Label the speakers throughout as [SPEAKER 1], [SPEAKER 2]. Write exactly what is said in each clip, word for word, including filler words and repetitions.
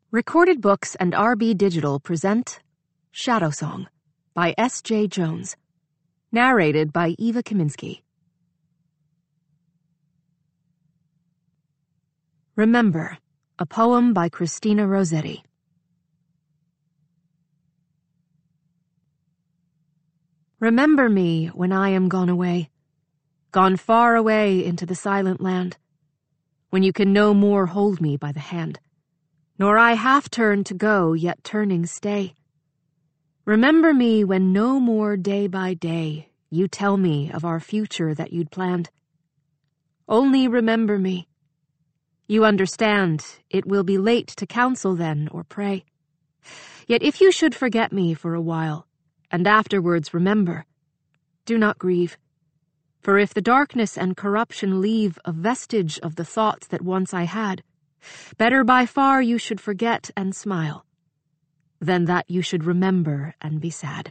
[SPEAKER 1] Recorded Books and R B Digital present Shadow Song by S J Jones. Narrated by Eva Kaminsky. Remember, a poem by Christina Rossetti. Remember me when I am gone away, gone far away into the silent land, when you can no more hold me by the hand, nor I half turn to go, yet turning stay. Remember me when no more day by day you tell me of our future that you'd planned. Only remember me. You understand, it will be late to counsel then or pray. Yet if you should forget me for a while, and afterwards remember, do not grieve. For if the darkness and corruption leave a vestige of the thoughts that once I had, better by far you should forget and smile, than that you should remember and be sad.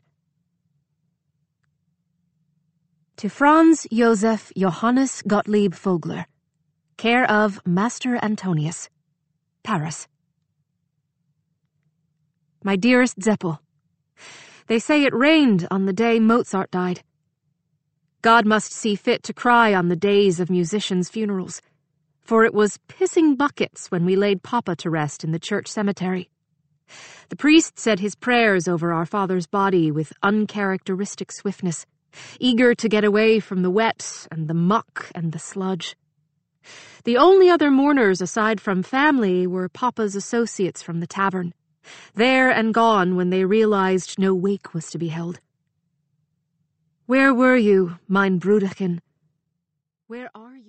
[SPEAKER 1] To Franz Joseph Johannes Gottlieb Vogler, care of Master Antonius, Paris. My dearest Zeppel, they say it rained on the day Mozart died. God must see fit to cry on the days of musicians' funerals, for it was pissing buckets when we laid Papa to rest in the church cemetery. The priest said his prayers over our father's body with uncharacteristic swiftness, eager to get away from the wet and the muck and the sludge. The only other mourners aside from family were Papa's associates from the tavern, there and gone when they realized no wake was to be held. Where were you, mein Bruderchen? Where are you?